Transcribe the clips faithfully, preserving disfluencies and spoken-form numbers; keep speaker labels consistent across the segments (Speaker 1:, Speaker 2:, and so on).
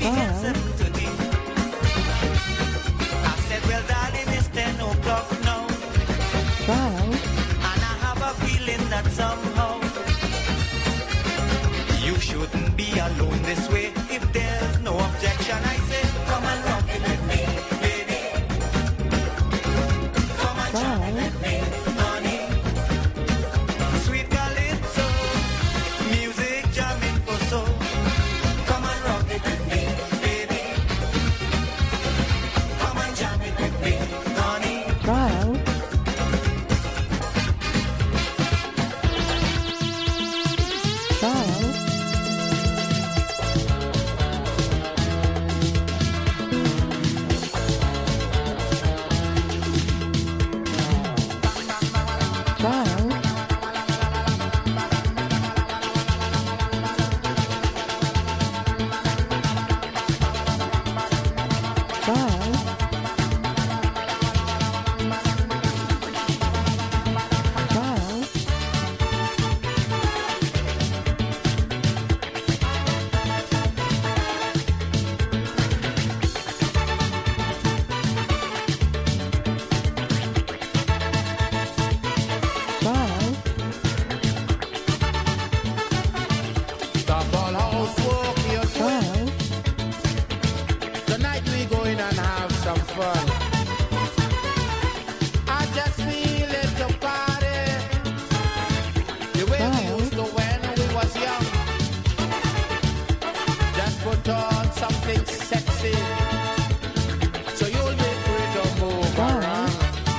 Speaker 1: at seven thirty. I said, well, darling, it's ten o'clock now.
Speaker 2: Trial.
Speaker 1: And I have a feeling that somehow you shouldn't be alone this way. If there's no objection, I say, come and rock it with me, baby. Come and jam it with me, honey. Sweet calypso, music jamming for soul. Come and rock it with me, baby. Come and jam it with me, honey.
Speaker 2: Trial. Trial. Trial. Trial. Trial. Trial.
Speaker 3: Stop all housework, your
Speaker 2: Trial.
Speaker 3: Tonight we go in and have some fun. I just feel it to party. The way we
Speaker 2: Wow.
Speaker 3: used to when we was young. Just put on something sexy, so you'll be free to move
Speaker 2: Wow.
Speaker 3: around.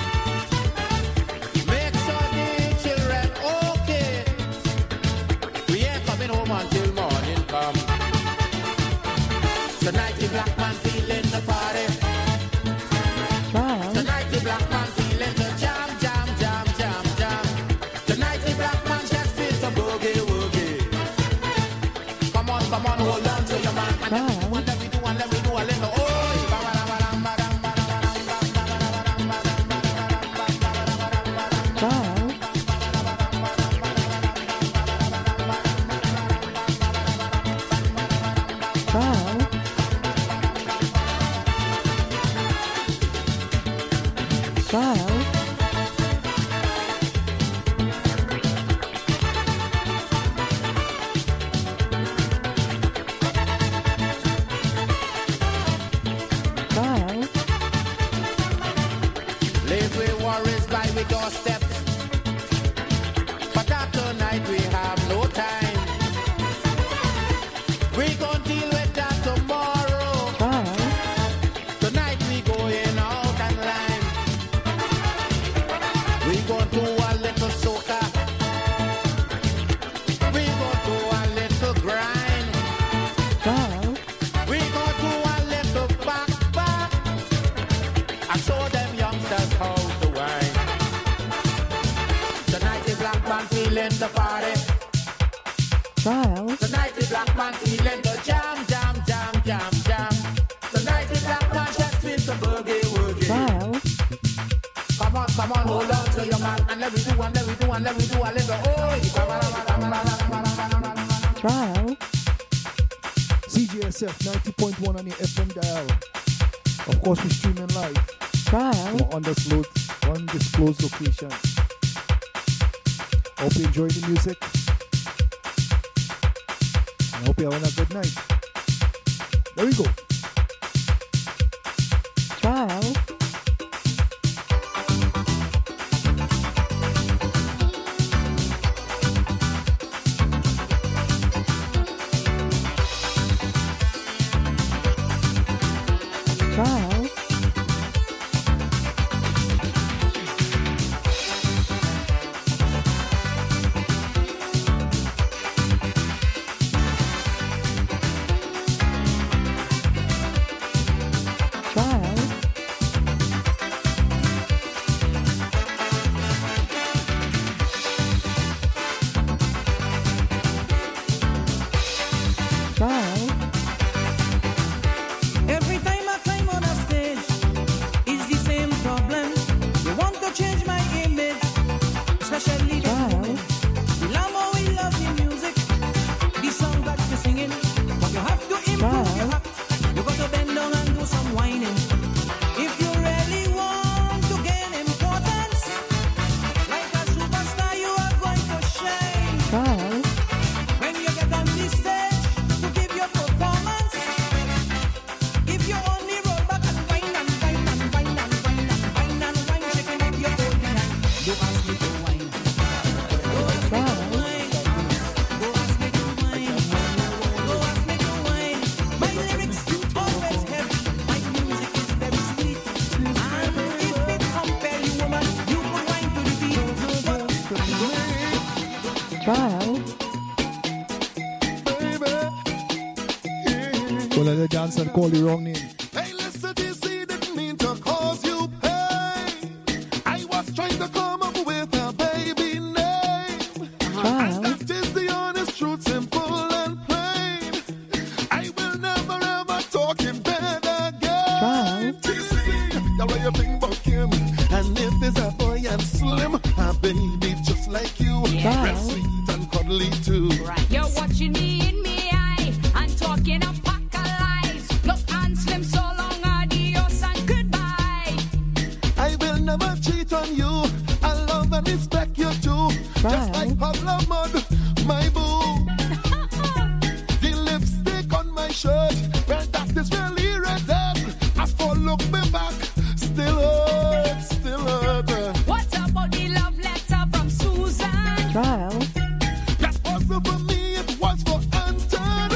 Speaker 3: Make sure the children okay. We ain't coming home until morning come. Tonight the black man feeling the party.
Speaker 2: Trial.
Speaker 3: Tonight the black man feeling the jam, jam, jam, jam, jam. Tonight the black man just feels the boogie woogie. Come on, come on, hold on to your man. And let me do, and let me do, and let me do a little. Oh,
Speaker 2: Trial. Trial. Trial. Trial.
Speaker 3: lazy worries by we doorstep. But after night we have no time. We gon' deal with that tomorrow.
Speaker 2: Trial.
Speaker 3: Tonight we going out and line. We gon' do a little soca. We gon' do a little grind.
Speaker 2: Trial.
Speaker 3: We gon' do a little back back. I show them youngsters how to wine. Tonight the black man feeling the party.
Speaker 2: Trial.
Speaker 3: Tonight the black man feeling the jam, jam, jam, jam, jam. Tonight the black man just feels the boogie woogie.
Speaker 2: Trial.
Speaker 3: Come on, come on, hold on to your man and let me do, and let me do, and let me do a little. Oh,
Speaker 2: Trial.
Speaker 4: C J S F ninety point one on your F M dial. Of course, we're streaming live
Speaker 2: Trial.
Speaker 4: from undisclosed, undisclosed location. Hope you enjoy the music. And I hope you're having a good night. There we go.
Speaker 2: Trial. Trial.
Speaker 5: Every time I climb on a stage
Speaker 4: Well, let the dancer call the wrong name.
Speaker 5: Hey, listen, this didn't mean to cause you pain. I was trying to come up with a baby name.
Speaker 2: Trial.
Speaker 5: And that is the honest truth, simple and plain. I will never ever talk in bed again. This is the way you think about him. And if it's a boy and slim, a baby just like you.
Speaker 2: Trial.
Speaker 5: Real sweet and cuddly too.
Speaker 6: You're watching me in me eye and talking a pack of lies. Look and slim, so long, adios and goodbye.
Speaker 5: I will never cheat on you. I love and respect you too.
Speaker 2: Trial.
Speaker 5: Just like Pablo Mud, my boo. The lipstick on my shirt, well, that is really red. I fall look me back, still hurt, still hurt.
Speaker 6: What about the love letter from Susan?
Speaker 2: Trial.
Speaker 5: That wasn't for me, it was for Anton.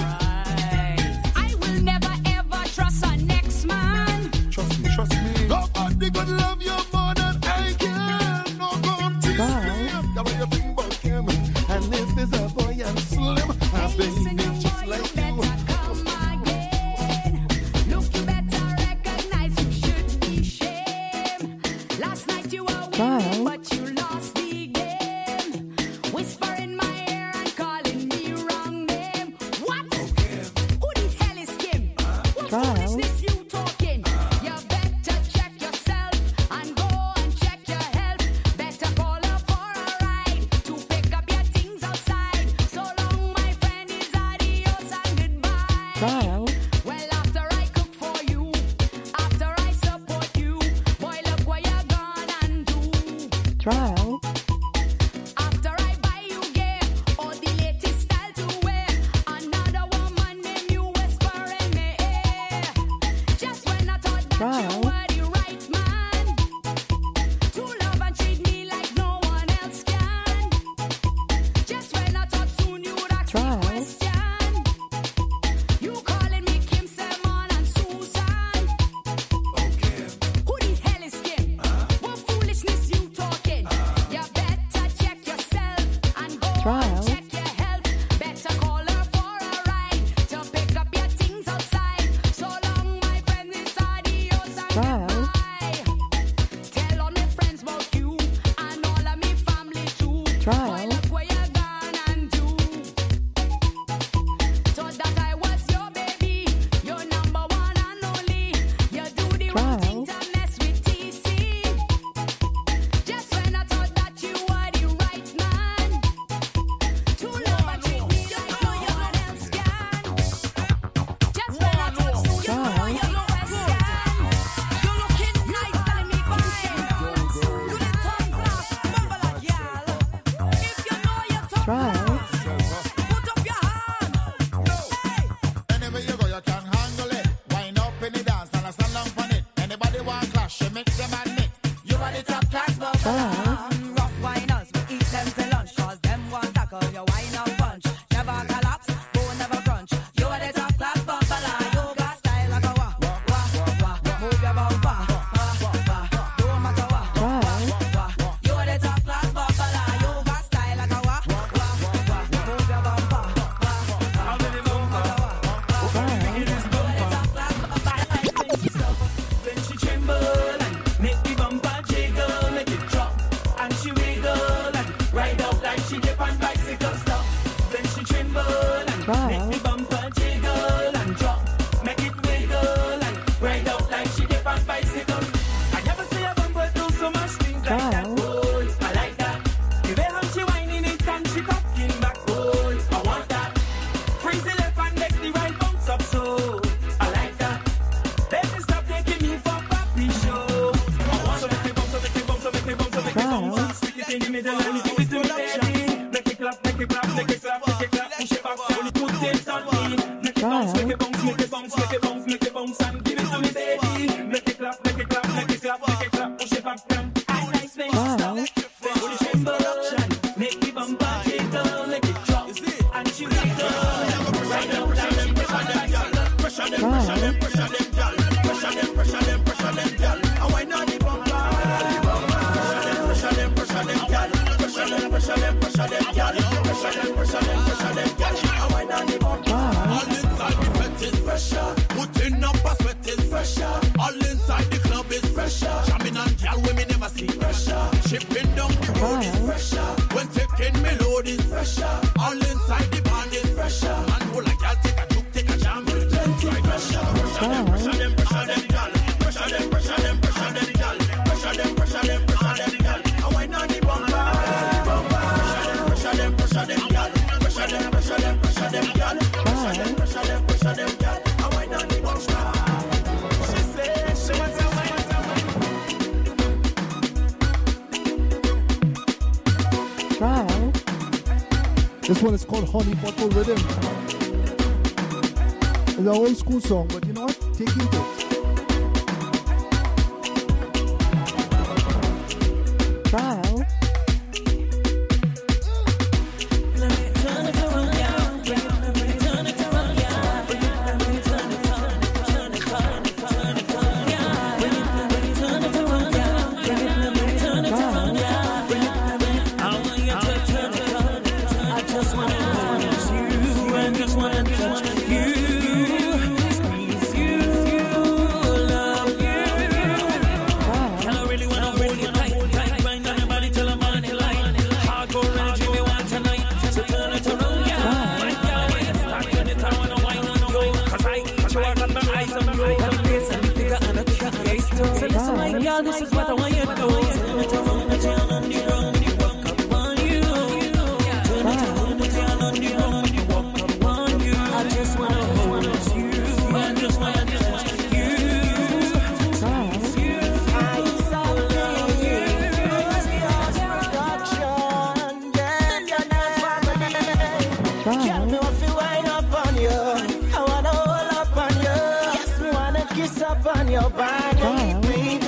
Speaker 6: I will never ever trust a next man.
Speaker 5: Trust me, trust me. Nobody could love you more than I can. No, don't tease
Speaker 2: Wow.
Speaker 5: me. The way you think about him. And if it's a boy and slim, a
Speaker 6: Listen,
Speaker 5: baby
Speaker 6: young
Speaker 5: just
Speaker 6: boy,
Speaker 5: like
Speaker 6: you
Speaker 5: you.
Speaker 6: better come again. Look, you better recognize you should be shamed. Last night you were winning,
Speaker 2: Trial.
Speaker 6: but you lost the game. Whisper in my ear and calling me wrong name. What? Who the hell is Kim? What
Speaker 2: Trial.
Speaker 6: foolishness you talking? You better check yourself and go and check your health. Better call her for a ride to pick up your things outside. So long, my friend, is adios and goodbye.
Speaker 2: Trial.
Speaker 6: Well, after I cook for you, after I support you, boy, look what you're gonna do.
Speaker 2: Trial.
Speaker 6: After I buy you gear or the latest style to wear, another woman named you whisper in my ear. Just when I thought that
Speaker 2: Trial.
Speaker 6: you were the right man to love and treat me like no one else can. Just when I thought soon you would ask
Speaker 2: Trial.
Speaker 6: me question. You calling me Kim, Simon, and Susan. Who the hell is Kim? What foolishness you talking? You better check yourself and go
Speaker 2: Trial.
Speaker 6: and check your health. Better call her for a ride to pick up your things outside. So long, my friend, it's adios and
Speaker 2: Trial.
Speaker 6: goodbye. Tell all my friends about you and all of me family too.
Speaker 2: Trial.
Speaker 6: Boy, look what you gone and do. Thought that I was your baby, your number one and only. You do the wrong
Speaker 2: Trial.
Speaker 6: thing to mess with T C. Just when I thought that you were the right man to love and treat me like no one else can. Just when I thought you were
Speaker 2: Trial.
Speaker 6: your Western. You're looking nice, telling me fine. You the tongue class, mumble like y'all. If you know your tongue
Speaker 2: Trial.
Speaker 6: class, put up your hand. Hey.
Speaker 3: Anywhere you go, you can handle it. Wind up in the dance and I stand down on it. Anybody want clash, you make them admit. You are the top class, but
Speaker 2: Trial.
Speaker 7: Rough winers, we eat them till lunch. Cause them one tackle, you wine and punch. Never collapse, bone never crunch. You are the top class buffalo. You got style like a wah, wah, wah. Move your bumper, wah, wah. Don't matter what,
Speaker 2: Trial.
Speaker 7: wah. You are the top class buffalo. You got style like a wah, wah, wah. Move your bumper, wah, wah. Don't matter what, wah, wah.
Speaker 2: Trial.
Speaker 7: You are the top class buffalo.
Speaker 8: When she tremble and make the bumper jiggle, make it drop and she wiggle and ride out like she dip on bicycle stop. When she tremble and
Speaker 2: Trial.
Speaker 8: make the bumper jiggle and drop, make it wiggle and ride out like she dip on bicycle. I never see a bumper do so much things like that.
Speaker 2: Trial.
Speaker 8: Oh, I like that. The way how she whining it and she cocking back. Oh, I want that. Freeze the left and make the right bounce up. So I like that. Baby, stop taking me for papi show. I want to make it bounce, make it bounce, make it bounce, make it
Speaker 2: Trial.
Speaker 8: bounce. Stick it in the middle and give it to me, baby. Make it clap, make it clap, make it clap, make it clap. Push it back, turn it, put it on me. Make it bounce, make it bounce, make it bounce, make it bounce, make it bounce, and give it to me, baby. Make it clap, make it clap, make it clap, make it clap. Push it back, turn. I nice, make it
Speaker 2: Trial.
Speaker 8: stop. When she tremble and make the bumper jiggle, make it drop, and she wiggle. Right up, like she dip on bicycle.
Speaker 2: Trial.
Speaker 3: pressure them, pressure them, girl. Pressure them, pressure them, pressure them, girl. And why not the bumper? Pressure them, pressure them, girl. Pressure them, pressure them, pressure them, girl. Pressure them, pressure them, pressure them, girl. And why not the bumper? All the time, effect is pressure. rocking melodies. Pressure. All inside the band is pressure. And who like y'all take a juke, take a jam. Plenty pressure. Pressure them, pressure them, pressure them, y'all. Pressure them, pressure them, pressure them, y'all. Pressure them, pressure them, pressure them, y'all. I wine on the bumper. Pressure them, pressure them, y'all. Pressure them, pressure them, pressure them, y'all. Pressure them, pressure them, pressure them, y'all. I wine on the bumper. She said she wants a wine.
Speaker 2: Trial.
Speaker 4: This one is called Honey Bottle Rhythm. It's an old school song, but you know what? Take into it.
Speaker 2: Trial.
Speaker 9: This is what I want you to do. Turn it around, the turn on the ground, you walk up on you. Turn it around, the turn on the ground, you walk up on you. I just wanna hold you. I just wanna touch you. I so love you.
Speaker 10: Tell me what you wind up on you. I wanna hold up on you. Yes, me wanna kiss up on your body, baby.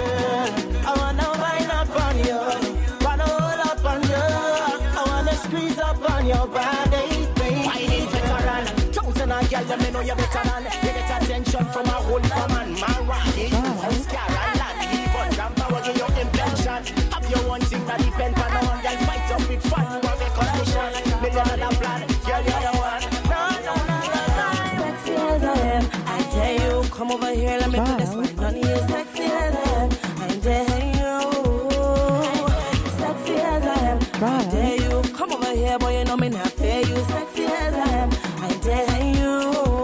Speaker 10: Your body, baby. Why need to run? Thousand of girls, them know you better than. You get attention from a whole woman, man, right? You use car and land, even grandpa will give you impression. Have you one thing that depend on no one, girl, fight up with fun, you have a condition. Million dollar plan, girl, you're the one. No, no, no, no, no. Sexy as I am, I dare you, come over here, let me put this one on you. Sexy as I am, I dare you. Sexy as I am, I dare you. Come over here, boy, you know me not fair. You sexy as I am, I dare you.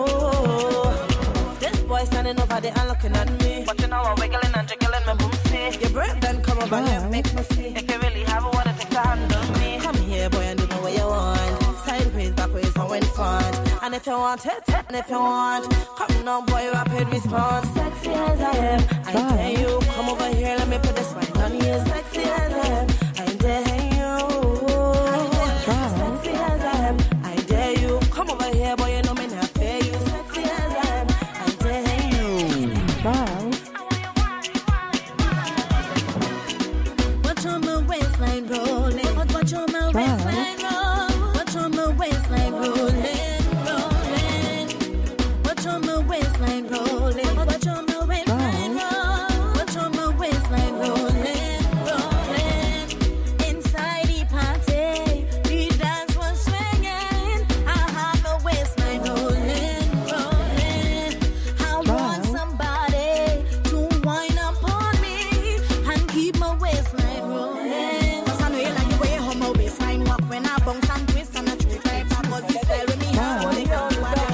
Speaker 10: This boy standing over there and looking at me, but you know I'm wiggling and jiggling my boom see. Your breath then come over here, make me see if you really have what it takes to handle me. Come here, boy, and do me what you want. Sideways, backways, and in front. And if you want it, and if you want, come now, boy, rapid response. Sexy as I am, I dare you. Come over here, let me put this right on you. Sexy as I am, I dare you. Sexy as I am, I dare you. Come over here, boy, you know me not fair. You sexy as I am, I dare you.
Speaker 2: Trial.
Speaker 9: Watch on my waistline rolling. Watch on my waistline rolling. Watch on my waistline rolling, rolling. Watch on my waistline rolling. Watch on my waistline rolling. Watch on my waistline rolling, rolling. Inside the party, the dance was swinging. I have my waistline rolling, rolling. I want somebody to wind up on me and keep my waistline rolling. Cause I know you like the way how my waistline walk when I bounce and twist and I treat like that. But this style with me, I'm holding on.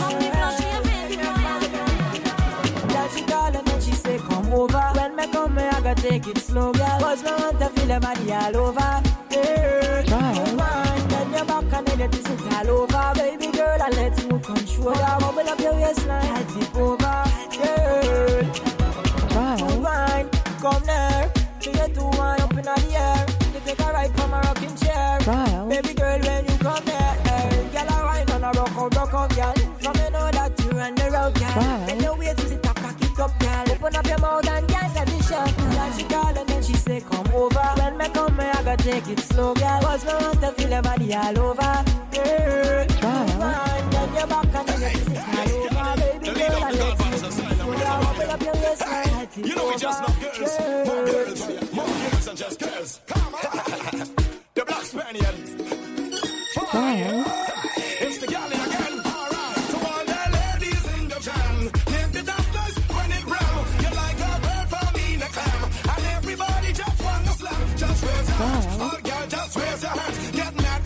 Speaker 9: She call and then she say come over. When me come me I gotta take it slow, girl. Cause me want to feel your body all over. Yeah, you want then your back and then you twist it all over. Baby girl, I let you control ya. Bubble up your waistline, I tip over. Girl, you want come there. Do you two one up in the air? You take a ride from a rocking chair. Baby girl, when you come here, hey, girl, I ride on a rock out, rock out, girl. From you know that you run the road, girl. Then your waist is it up, cock it up, girl. Open up your mouth and girl, set the shot. Then she call and then she say come over. When me come here, I gotta take it slow, girl. Cause me want to feel your body all over. Girl, you run, then your back and then you twist it all over. Baby girl, I let you pull out, open up your waistline.
Speaker 3: You know we just love girls, more girls, more girls than just girls. Come on, the Black Spaniard. Fire. It's the gal again. All right, to all the ladies in the jam, name the dancers when it round. You're like a bird for me in a clam, and everybody just want to slam. Just raise your hands, all girl, just raise your hands. Get mad.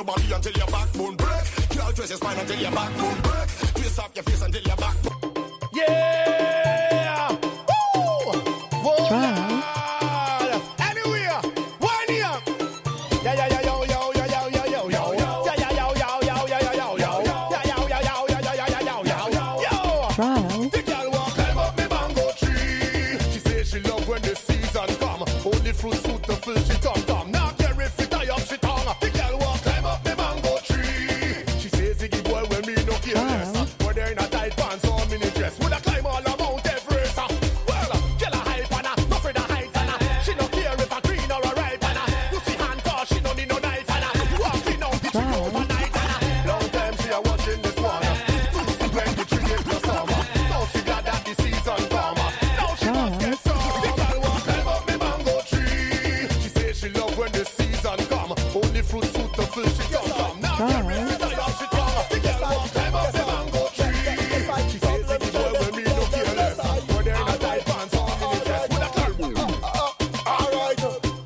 Speaker 5: body until your backbone break. Girl, twist your spine until your backbone break. Twist up your face until your backbone. Yeah! Woo! Whoa!
Speaker 2: Trial.
Speaker 5: Anywhere, one here. Yeah, yeah, yeah, yo, yo, yo, yo, yo, yo, yo, yo. Yeah, yeah, yo, yo, yo, yo, yo, yo, yo. Yeah, yo, yo, yo, yo, yo, yo, yo, yo, yo, yo.
Speaker 2: Trial.
Speaker 5: The girl walk climb up me mango tree. She say she love when the season come. Only fruit suit the fill she tom tom. Now care if it tie up she tongue. The girl walk climb up me mango tree. She say Ziggy boy when me no careless. But they're in a tight pants or mini dress. Would I climb all about Everest? Well, girl a hype and a, no afraid of heights and a. She no care if a green or a ripe and a. You see hand cause she no need no knife and a. Walking out the tree overnight and a. Long time she a watching this one. See when the tree is the summer. Now she glad that the season come. Now she must get some. The girl walk climb up me mango tree. She say she love when the season come. Only fruit suit the fill she come from. Now get ready to tie up she tongue. The girl walk climb up me mango tree. She say Ziggy boy when me no careless. But they're in a tight pants or mini dress. Would I climb? Alright.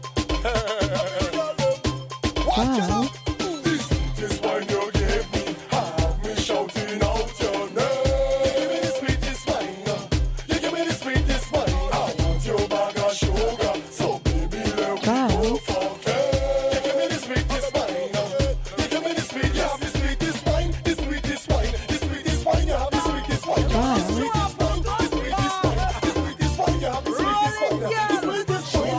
Speaker 5: Watch out. This, this wine you gave me, have me shouting out your name. You give me the sweetest wine, you give me the sweetest wine. I want your bag of sugar, so baby let me go for cake. You give me the sweetest wine, you give me the sweetest, you have the sweetest wine, the sweetest wine, the sweetest wine, you have the sweetest wine, the sweetest wine, the sweetest wine, the sweetest wine, you have the sweetest wine, the sweetest wine, the sweetest wine.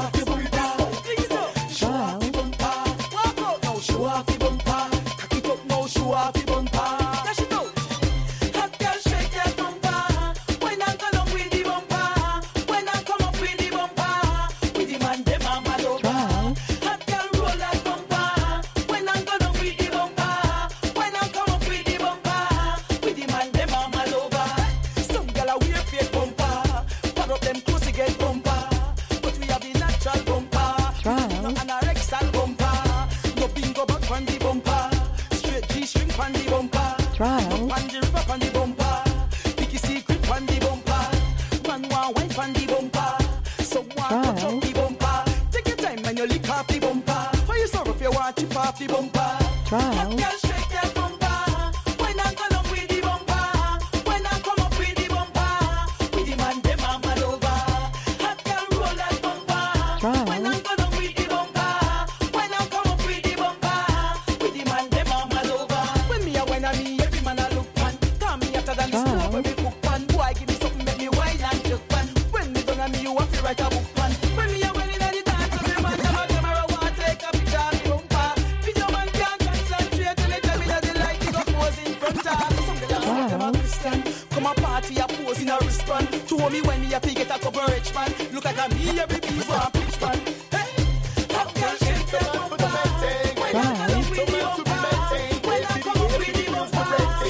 Speaker 7: Show off the bumper, cock it up now, show off the bumper. Dash it out. Hot girl shake that bumper. When I come up with the bumper, when I come up with the bumper, with the man dem a mad over. Hot girl roll that bumper. When I come up with the bumper, when I come up with the bumper, with the man dem a mad over. Some girl a wear fake bumper, put up them clothes to get bumper, but we have the natural bumper.
Speaker 2: Trial.
Speaker 7: An Rexall bumper. No bingo back on the bumper. Straight G-string on the bumper.
Speaker 2: Trial.
Speaker 7: On the river on the bumper. Picky secret on the bumper. Man want wife on the bumper. So want
Speaker 2: Trial.
Speaker 7: touch up the bumper. Take your time and you lick off the bumper. For you sorrow if you want chip off the bumper.
Speaker 2: Trial.
Speaker 7: Hot girl shake that bumper. When I come up with the bumper. When I come up with the bumper. With the man dem a mad over. Hot girl roll that bumper.
Speaker 2: Trial.
Speaker 7: When I come up with the bumper. When I come up with the bumper. With the man dem a mad over. When me a wine a me every man a look pan. Call me hotter than the
Speaker 2: Trial.
Speaker 7: stove when me cook pan. Boy give me something make me wine and jerk pan. When me done a me you have to write a book pan. When me a wine inna the dance every man dem a camera want take a picture of me bumper. Video man can't concentrate till it tell me that the light is up pose in front of. Some girl a say them a Christian. Come a party a pose in a wristband. Show me when me a fi get a couple rich man. Look like a me every piece for a pitch man. Hey, hot girl shake that bumper. When I come up with the bumper. When I come up with the bumper.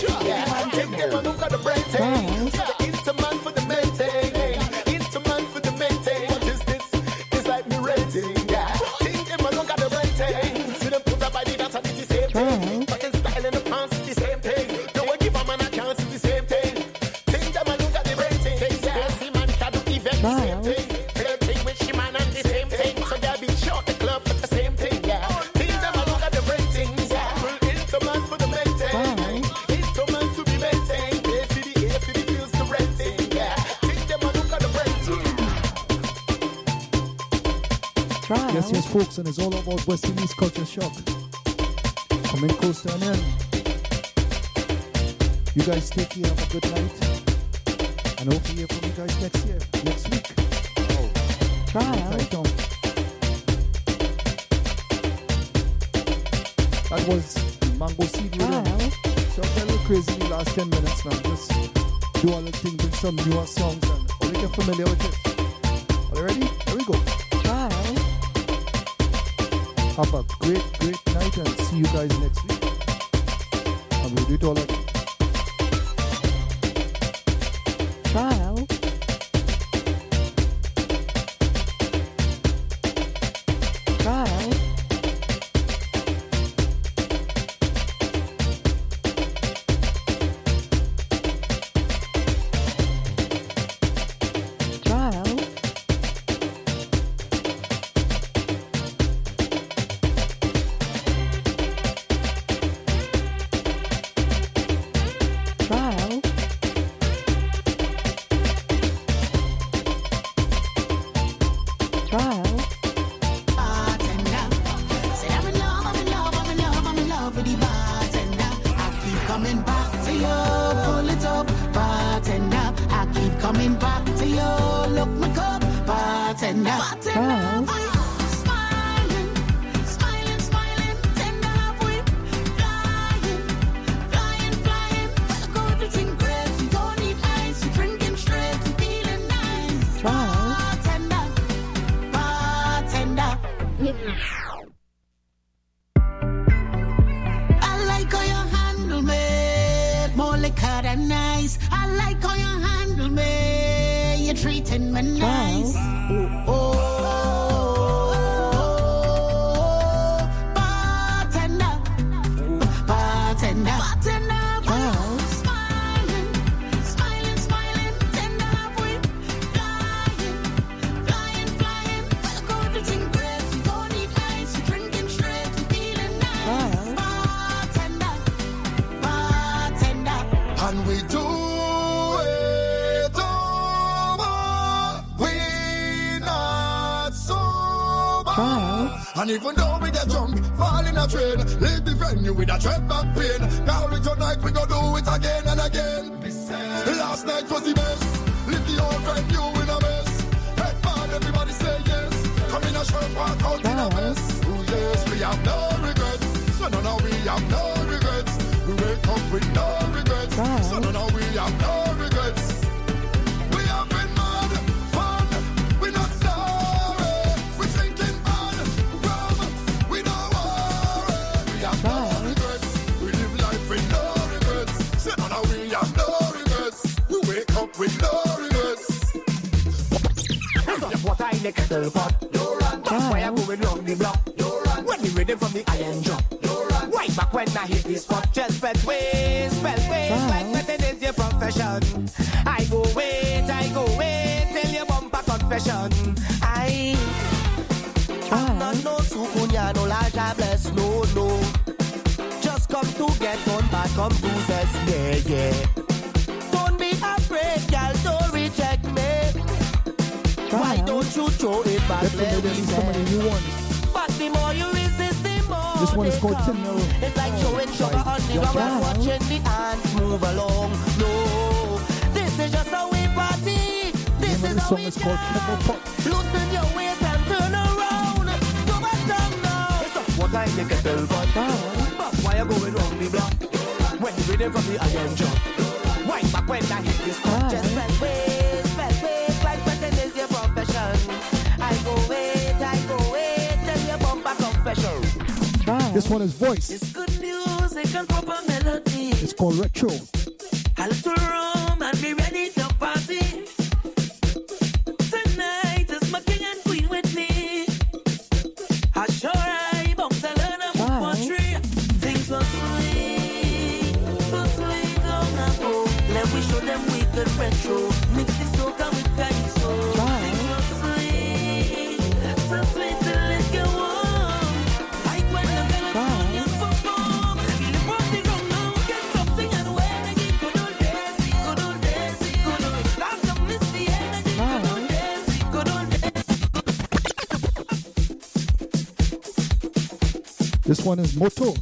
Speaker 5: Look at the brain
Speaker 2: Trial.
Speaker 5: Into man for the maintain. Into man for the maintain. What is this? It's like me rating. Yeah. Think them look at the rating. See them put up by the dance and it's the same thing. Fucking style in the pants, it's the same thing. Don't want give a man a chance, it's the same thing. Think them look at the rating. Yeah. See man can do even the same thing. Flirting with she man and the same thing. So they'll be short the club for the same thing. Yeah. Think them look at the ratings. Yeah. Into man for the maintain. Into man to be maintained. A for the A for the bills to renting. Yeah. Think them look at the rating.
Speaker 2: Trial.
Speaker 4: Yes, yes, folks, and it's all about West Indies Culture Shock. Coming close to an end. You guys take care, have a good night. And hopefully hear from you guys next year, next week.
Speaker 2: Trial.
Speaker 4: Right on. That was Mango Seed Rhythm.
Speaker 2: Trial.
Speaker 4: So I'm a little crazy in the last ten minutes now. Just do all the things with some newer songs and I'll get familiar with it. Are you ready? Here we go.
Speaker 2: Trial.
Speaker 4: Have a great, great night and see you guys next week. And we'll do it all again.
Speaker 2: Trial. Trial. Trial.
Speaker 10: bartender.
Speaker 2: Trial.
Speaker 10: Smiling, smiling, smiling, tender have we flying, flying, flying. Well, go to drink grapes, you don't need ice, you're drinking straight, you're feeling nice.
Speaker 2: Trial.
Speaker 10: Bartender, bartender. I like how you handle me, more liquor than nice. I like how you handle me, you're treating me nice. Oh, bartender, bartender, bartender.
Speaker 2: Trial.
Speaker 10: Smiling, smiling, smiling, tender have we flying, flying, flying. Well, go to drink grapes, you don't need ice, you're drinking straight, you're feeling nice.
Speaker 2: Trial.
Speaker 10: Bartender, bartender.
Speaker 5: And we do it over. We not sober.
Speaker 2: Trial.
Speaker 5: And even though we get drunk, fall in a train, leave the venue with a tread back pain. Now we tonight, we go do it again and again. Last night was the best. Leave the old venue in a mess. Head bad, everybody say yes. Come in a shirt, walk out in a mess. Oh yes, we have no regrets. So no, no, we have no regrets. We wake up with no regrets.
Speaker 2: Trial.
Speaker 5: So no, no, we have no regrets. We have been mad, fun, we not sorry. We drinking bad, rum, we no worry. We have no regrets. We live life with no regrets. So no, no, we have no regrets. We wake up with no regrets.
Speaker 10: What I like a little pot. That's why I'm going round the block. When you ready from the iron drop. Right back when I hit this spot. Just spell ways, spell ways. Like nothing is your profession. I go wait, I go wait till your bumper confession. I I'm not no sukunya, no large bless, no, no. Just come to get one back, come to zest, yeah, yeah. Don't be afraid, girl, don't reject me. Why don't you throw it back?
Speaker 4: Definitely,
Speaker 10: Let
Speaker 4: this
Speaker 10: me
Speaker 4: is some of the
Speaker 10: say.
Speaker 4: new ones.
Speaker 10: But the more you resist, the more
Speaker 4: This one is
Speaker 10: they
Speaker 4: called
Speaker 10: come.
Speaker 4: Criminal.
Speaker 10: It's like throwing sugar on the
Speaker 4: Yeah.
Speaker 10: ground and watching the ants move along. No, this is just how we party. This
Speaker 4: Name of
Speaker 10: is
Speaker 4: the
Speaker 10: how
Speaker 4: song
Speaker 10: we
Speaker 4: is called Kettle
Speaker 10: jam.
Speaker 4: Pot.
Speaker 10: Loosen your waist and turn around. Go back down now. It's a what I make a tell but but why you going round the block? When you ready from the iron jump. Why back when I hit this cut? Just spell ways, spell ways, like pretend is your profession. I go wait, I go wait, tell your bumper confession.
Speaker 2: Trial.
Speaker 4: This one is Voice.
Speaker 10: It's good music and proper melody.
Speaker 4: It's called Retro.
Speaker 10: A little rum and be ready to party. Tonight is my king and queen with me. I sure I bounce and learn a
Speaker 2: Trial.
Speaker 10: tree. Things so sweet, so sweet on a go. Let we show them we could retro. Mix the soca with calypso.
Speaker 2: Trial.
Speaker 10: Things so sweet, so sweet till it go warm. Like when the melodies perform. Feel the party ground now, get something and when I get good old days, good old days, good old. Start to miss the energy, good old days, good old days.
Speaker 4: This one is Moto.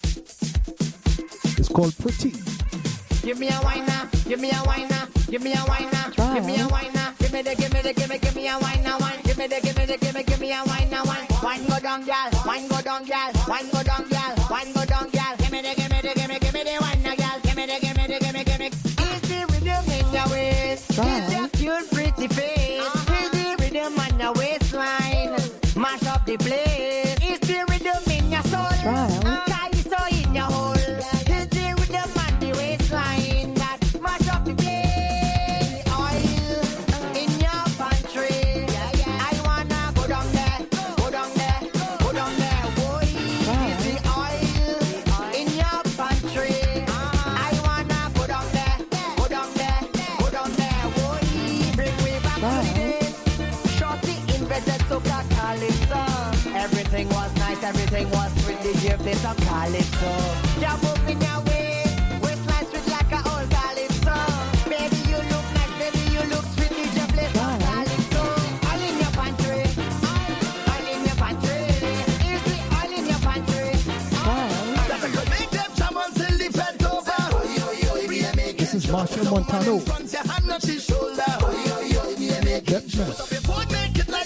Speaker 4: It's called Pretty.
Speaker 10: Give me a wine now, give me a wine now, give me a wine now,
Speaker 2: Trial.
Speaker 10: give me a wine now, give me the, give me the, give me, give me a wine now, wine, give me the, give me the, give me, give me a wine now, wine, wine go down, gal, wine go down, gal, wine go down, gal, wine go down, gal, give me the, give me the, give me, give me the wine now, gal, give me the, give me the, give me, give me. Is the rhythm in your waist?
Speaker 2: Trial.
Speaker 10: Is your cute pretty face? Is the rhythm on your waistline? Mash up the place. Is the rhythm in your soul?
Speaker 2: Trial.
Speaker 10: Calypso in your hole. Is the rhythm on the waistline that mash up the place? Oil in your pantry. I wanna go down there, go down there, go down there. Boy, is the oil in your pantry? I wanna go down there, go down there, go down there. Boy, bring me back to the days. Shorty invented soca calypso. Everything was nice, everything was sweet. The gift is a calypso. You're moving your way, waistline sweet like a old calypso. Baby, you look nice, baby, you look sweet. The gift is a calypso. All in your pantry, all in your pantry. Is the all in your pantry?
Speaker 5: Make them jam until the bend over.
Speaker 4: This is Marshall Montano.
Speaker 5: Front your hand on his shoulder.
Speaker 4: Get me.
Speaker 5: Before make it like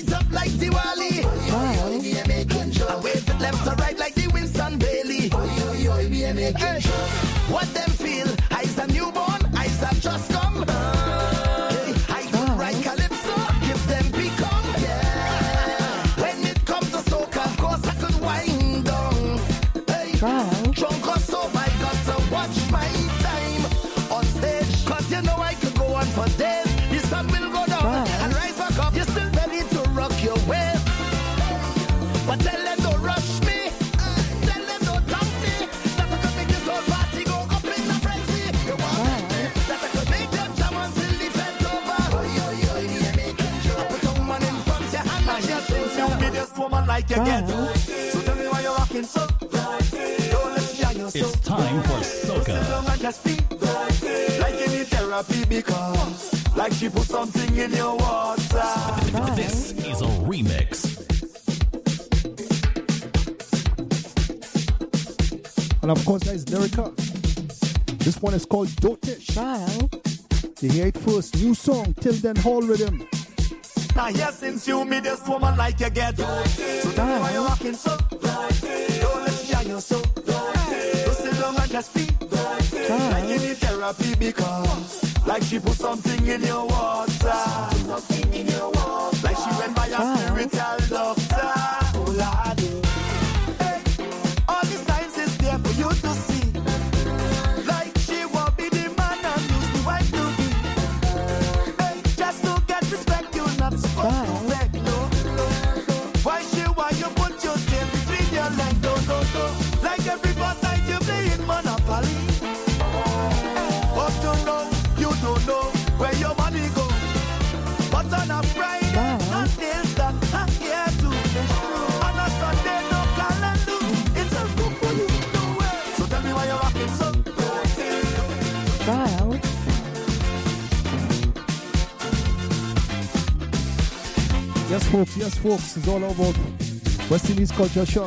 Speaker 10: light up like Diwali.
Speaker 2: Trial.
Speaker 10: I wave it left to right like the Winston Bailey. Hey, what them feel? I's a newborn, I's a just come. Hey, I do right calypso, give them become. Yeah. When it comes to soca, of course I could wind down. Hey,
Speaker 2: Trial.
Speaker 10: drunk or sober, I got to watch my time on stage. Cause you know I could go on for days. The sun will go down
Speaker 2: Trial.
Speaker 10: and rise back up. You're still ready to rock your waist. But tell them don't rush me. Tell them don't dump me. That I could make this whole party go up in a frenzy. You want me? That I could make them jam until the fence over. I put someone in front of your hand and just say,
Speaker 1: You be this woman like you get.
Speaker 2: Trial.
Speaker 1: So tell me why you're rocking so. Don't let you yourself.
Speaker 11: It's time for
Speaker 1: Sit
Speaker 11: soca.
Speaker 1: down and just be like you need therapy because like she put something in your water.
Speaker 11: This is a remix.
Speaker 4: And of course, that is Lyrica. This one is called Dotish.
Speaker 2: Trial.
Speaker 4: You hear it first. New song, Till Then Hall Rhythm.
Speaker 1: Now here since you me this woman like you get. So tell me why you're rocking so. Don't let you yourself. So sit down and just be like you need therapy because like she put something in your water. Like she went by a spiritual doctor. Oh Lord. Hey, all the signs is there for you to see. Like she won't be the man and use the wife to be. Hey, just to get respect, you're not supposed to beg, no, no, no. Why she why you put your tail between your legs, no, no, no. Like every night you playing Monopoly. Up to now, you don't know where your money go. But on a Friday,
Speaker 2: Wow.
Speaker 1: until that, I'm here to fish. On a Sunday, no calendar. It's a good for you, no way. So tell me why you're rocking so.
Speaker 2: Trial.
Speaker 4: Yes, folks, yes, folks. It's all about West Indies Culture Shock.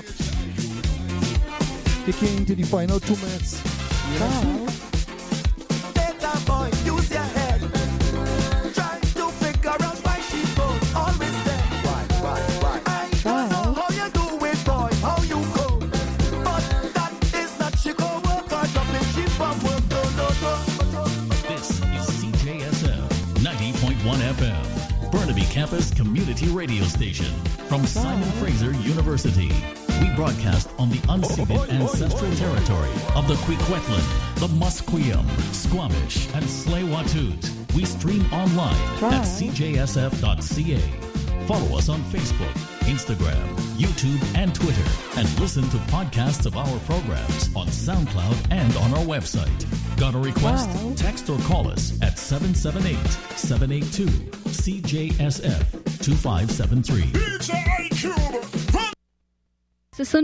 Speaker 4: Kicking into the final two minutes.
Speaker 2: Trial.
Speaker 1: Better boy, use your head. Try to figure out why she goes always there. Why, why, why? I don't know how you do it, boy, how you go. But that is not she go work or jumping she from work. No, no, no.
Speaker 11: This is C J S F ninety point one F M, Burnaby Campus Community Radio Station from Simon Fraser University. We broadcast on the unceded ancestral territory of the Kwikwetlan, the Musqueam, Squamish, and Tsleil-Waututh. We stream online at c j s f dot c a. Follow us on Facebook, Instagram, YouTube, and Twitter, and listen to podcasts of our programs on SoundCloud and on our website. Got a request?
Speaker 2: Wow.
Speaker 11: Text or call us at seven seven eight, seven eight two, C J S F two five seven three.
Speaker 12: So, so